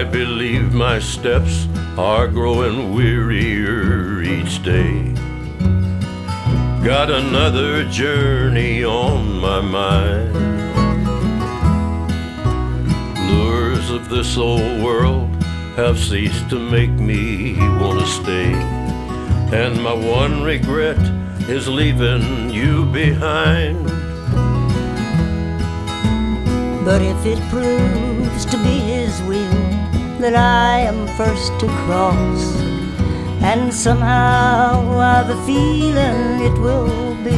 I believe my steps are growing wearier each day. Got another journey on my mind. Lures of this old world have ceased to make me want to stay, and my one regret is leaving you behind. But if it proves to be His will that I am first to cross, and somehow I've a feeling it will be,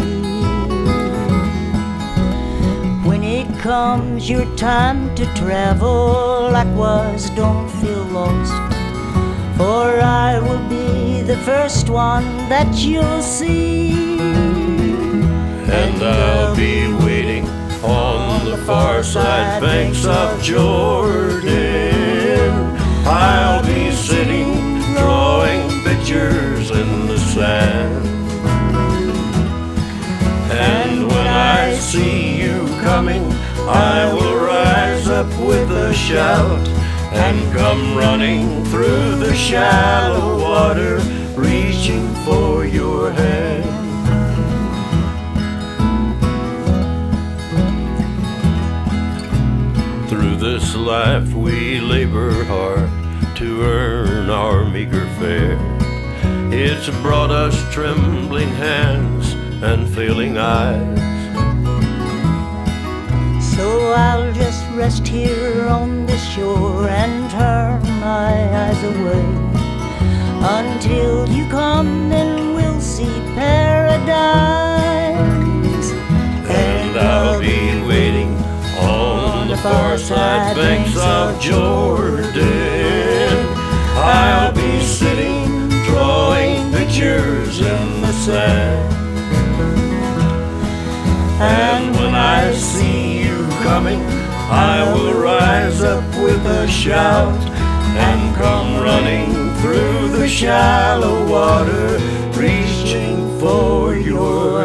when it comes your time to travel, likewise don't feel lost, for I will be the first one that you'll see. And I'll be waiting on the far side banks of Jordan. I'll be sitting drawing pictures in the sand. And when I see you coming, I will rise up with a shout and come running through the shallow water, reaching for your hand. Through this life we labor hard to earn our meager fare. It's brought us trembling hands and failing eyes. So I'll just rest here on this shore and turn my eyes away until you come, then we'll see paradise. And I'll be waiting on the far side banks of Jordan. I'll be sitting drawing pictures in the sand. And when I see you coming, I will rise up with a shout and come running through the shallow water, reaching for your